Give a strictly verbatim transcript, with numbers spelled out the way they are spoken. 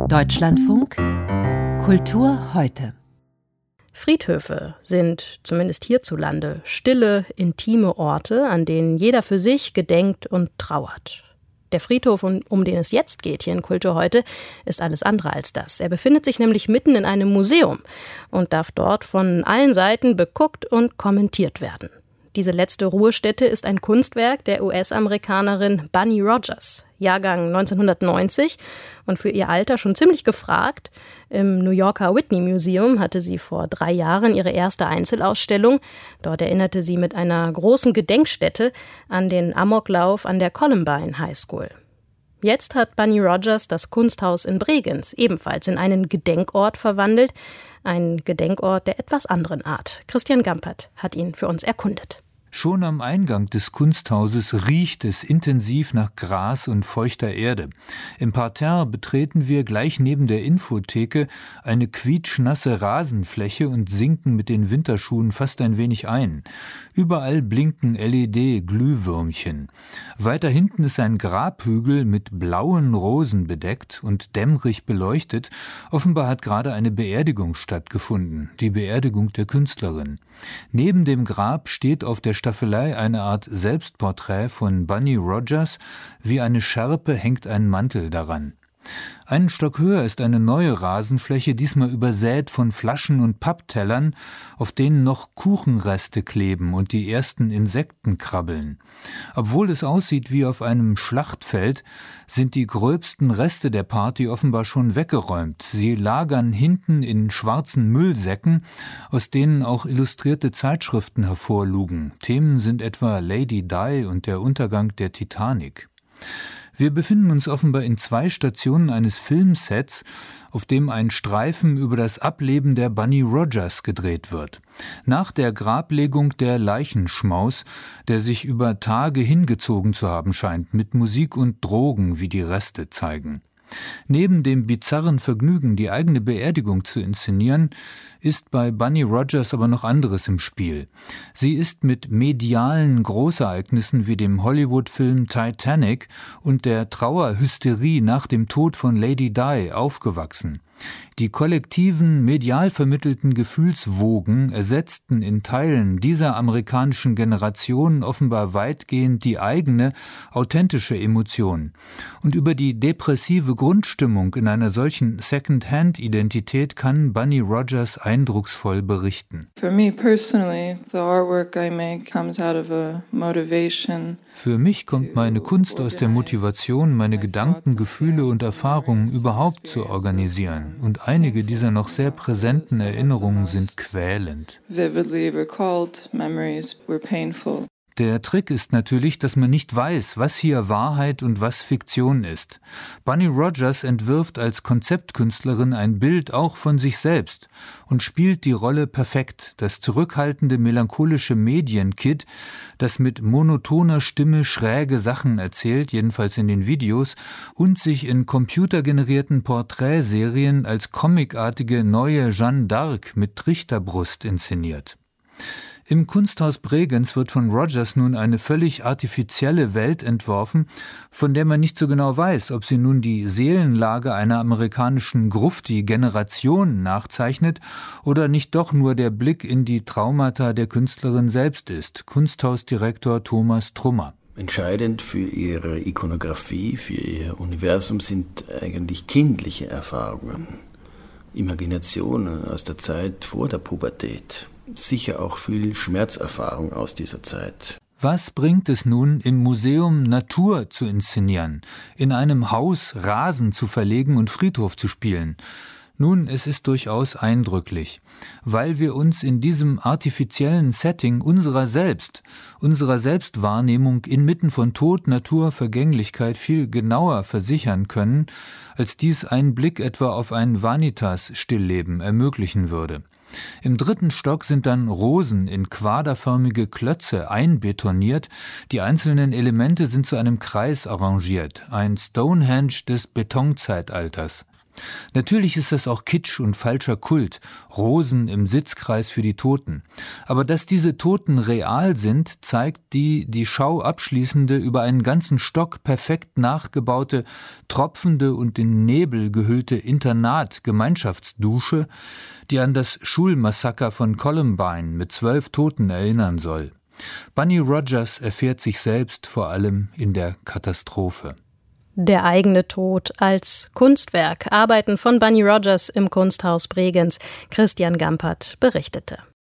Deutschlandfunk Kultur heute. Friedhöfe sind, zumindest hierzulande, stille, intime Orte, an denen jeder für sich gedenkt und trauert. Der Friedhof, um den es jetzt geht hier in Kultur heute, ist alles andere als das. Er befindet sich nämlich mitten in einem Museum und darf dort von allen Seiten beguckt und kommentiert werden. Diese letzte Ruhestätte ist ein Kunstwerk der U S-Amerikanerin Bunny Rogers, Jahrgang neunzehnhundertneunzig und für ihr Alter schon ziemlich gefragt. Im New Yorker Whitney Museum hatte sie vor drei Jahren ihre erste Einzelausstellung. Dort erinnerte sie mit einer großen Gedenkstätte an den Amoklauf an der Columbine High School. Jetzt hat Bunny Rogers das Kunsthaus in Bregenz ebenfalls in einen Gedenkort verwandelt. Ein Gedenkort der etwas anderen Art. Christian Gampert hat ihn für uns erkundet. Schon am Eingang des Kunsthauses riecht es intensiv nach Gras und feuchter Erde. Im Parterre betreten wir gleich neben der Infotheke eine quietschnasse Rasenfläche und sinken mit den Winterschuhen fast ein wenig ein. Überall blinken L E D-Glühwürmchen. Weiter hinten ist ein Grabhügel mit blauen Rosen bedeckt und dämmerig beleuchtet. Offenbar hat gerade eine Beerdigung stattgefunden, die Beerdigung der Künstlerin. Neben dem Grab steht auf der Staffelei eine Art Selbstporträt von Bunny Rogers. Wie eine Schärpe hängt ein Mantel daran. Einen Stock höher ist eine neue Rasenfläche, diesmal übersät von Flaschen und Papptellern, auf denen noch Kuchenreste kleben und die ersten Insekten krabbeln. Obwohl es aussieht wie auf einem Schlachtfeld, sind die gröbsten Reste der Party offenbar schon weggeräumt. Sie lagern hinten in schwarzen Müllsäcken, aus denen auch illustrierte Zeitschriften hervorlugen. Themen sind etwa Lady Di und der Untergang der Titanic. Wir befinden uns offenbar in zwei Stationen eines Filmsets, auf dem ein Streifen über das Ableben der Bunny Rogers gedreht wird. Nach der Grablegung der Leichenschmaus, der sich über Tage hingezogen zu haben scheint, mit Musik und Drogen, wie die Reste zeigen. Neben dem bizarren Vergnügen, die eigene Beerdigung zu inszenieren, ist bei Bunny Rogers aber noch anderes im Spiel. Sie ist mit medialen Großereignissen wie dem Hollywood-Film Titanic und der Trauerhysterie nach dem Tod von Lady Di aufgewachsen. Die kollektiven, medial vermittelten Gefühlswogen ersetzten in Teilen dieser amerikanischen Generation offenbar weitgehend die eigene, authentische Emotion. Und über die depressive Grundstimmung in einer solchen Second-Hand-Identität kann Bunny Rogers eindrucksvoll berichten. For me personally, the artwork I make comes out of a motivation. Für mich kommt meine Kunst aus der Motivation, meine Gedanken, Gefühle und Erfahrungen überhaupt zu organisieren. Und einige dieser noch sehr präsenten Erinnerungen sind quälend. Vividly recalled memories were painful. Der Trick ist natürlich, dass man nicht weiß, was hier Wahrheit und was Fiktion ist. Bunny Rogers entwirft als Konzeptkünstlerin ein Bild auch von sich selbst und spielt die Rolle perfekt. Das zurückhaltende, melancholische Medienkid, das mit monotoner Stimme schräge Sachen erzählt, jedenfalls in den Videos, und sich in computergenerierten Porträtserien als comicartige neue Jeanne d'Arc mit Trichterbrust inszeniert. Im Kunsthaus Bregenz wird von Rogers nun eine völlig artifizielle Welt entworfen, von der man nicht so genau weiß, ob sie nun die Seelenlage einer amerikanischen Gruft, die Generationen nachzeichnet, oder nicht doch nur der Blick in die Traumata der Künstlerin selbst ist. Kunsthausdirektor Thomas Trummer. Entscheidend für ihre Ikonografie, für ihr Universum sind eigentlich kindliche Erfahrungen, Imaginationen aus der Zeit vor der Pubertät. Sicher auch viel Schmerzerfahrung aus dieser Zeit. Was bringt es nun, im Museum Natur zu inszenieren, in einem Haus Rasen zu verlegen und Friedhof zu spielen? Nun, es ist durchaus eindrücklich, weil wir uns in diesem artifiziellen Setting unserer selbst, unserer Selbstwahrnehmung inmitten von Tod, Natur, Vergänglichkeit viel genauer versichern können, als dies ein Blick etwa auf ein Vanitas-Stillleben ermöglichen würde. Im dritten Stock sind dann Rosen in quaderförmige Klötze einbetoniert. Die einzelnen Elemente sind zu einem Kreis arrangiert, ein Stonehenge des Betonzeitalters. Natürlich ist das auch Kitsch und falscher Kult, Rosen im Sitzkreis für die Toten. Aber dass diese Toten real sind, zeigt die die Schau abschließende, über einen ganzen Stock perfekt nachgebaute, tropfende und in Nebel gehüllte Internat-Gemeinschaftsdusche, die an das Schulmassaker von Columbine mit zwölf Toten erinnern soll. Bunny Rogers erfährt sich selbst vor allem in der Katastrophe. Der eigene Tod als Kunstwerk. Arbeiten von Bunny Rogers im Kunsthaus Bregenz. Christian Gampert berichtete.